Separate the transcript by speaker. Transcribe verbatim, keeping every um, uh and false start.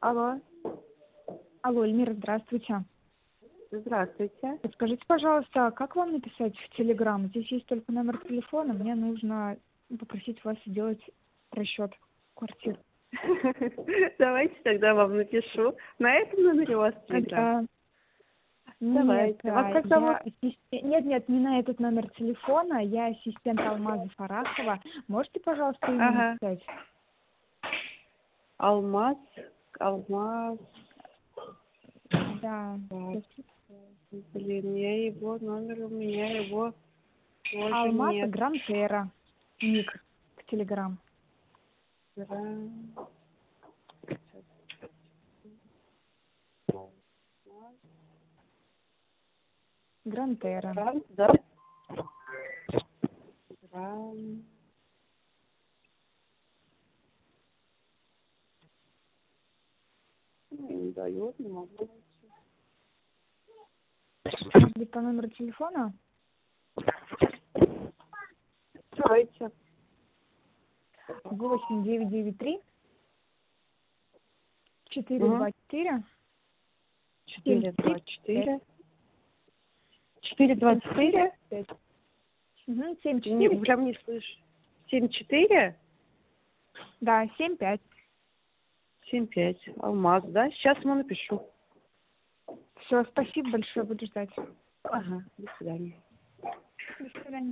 Speaker 1: Алло.
Speaker 2: Алло, Эльмира, здравствуйте.
Speaker 1: Здравствуйте.
Speaker 2: Подскажите, пожалуйста, как вам написать в Телеграм? Здесь есть только номер телефона, мне нужно попросить вас сделать расчет квартир.
Speaker 1: Давайте тогда вам напишу. На этом номере у вас Телеграм? Давайте.
Speaker 2: Нет,
Speaker 1: Вас как
Speaker 2: я
Speaker 1: зовут?
Speaker 2: ассистент... нет, нет, не на этот номер телефона, я ассистент Алмаза Фарахова. Можете, пожалуйста, имя
Speaker 1: Ага.
Speaker 2: написать?
Speaker 1: Алмаз. Алмаз.
Speaker 2: Да.
Speaker 1: Так, блин, я его, номер у меня его тоже
Speaker 2: Алмаз
Speaker 1: нет.
Speaker 2: Грантера. Ник в Телеграм.
Speaker 1: Гран-
Speaker 2: Грантера.
Speaker 1: Гран, да? Гран. Ну, не дает, не могу найти.
Speaker 2: Может быть, по номеру телефона?
Speaker 1: Давайте.
Speaker 2: восемь девять девять три четыре
Speaker 1: Угу.
Speaker 2: два четыре
Speaker 1: четыре два четыре. четыре два четыре.
Speaker 2: Угу, семь
Speaker 1: Не,
Speaker 2: четыре.
Speaker 1: прям не слышу. Семь четыре.
Speaker 2: Да, семь пять.
Speaker 1: Семь пять. Алмаз, да? Сейчас ему напишу.
Speaker 2: Все, спасибо большое, буду ждать.
Speaker 1: Ага, до свидания.
Speaker 2: До свидания.